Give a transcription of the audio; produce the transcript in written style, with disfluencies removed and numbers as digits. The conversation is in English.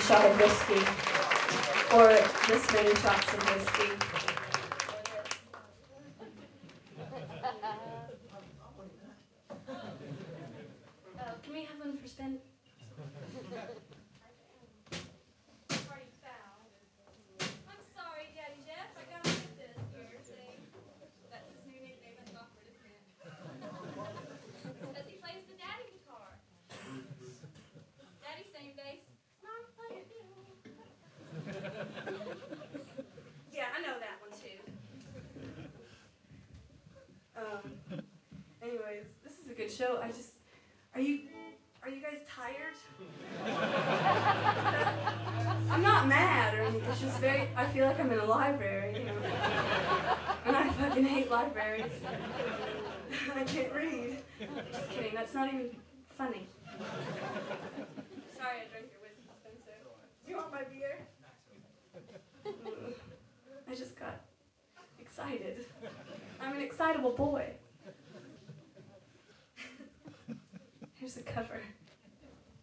shot of whiskey, or this many shots of whiskey. Can we have one for spin? I'm sorry, Daddy Jeff. I gotta get this here. See, that's his new nickname. That's awkward, isn't it? Because he plays the daddy guitar. Daddy same bass. Mom play it. Yeah, I know that one too. Anyways, this is a good show. Are you guys tired? I'm not mad or anything. It's just I feel like I'm in a library, you know. And I fucking hate libraries. I can't read. Just kidding, that's not even funny. Sorry I drank your whiskey, Spencer. Do you want my beer? I just got excited. I'm an excitable boy. Here's the cover.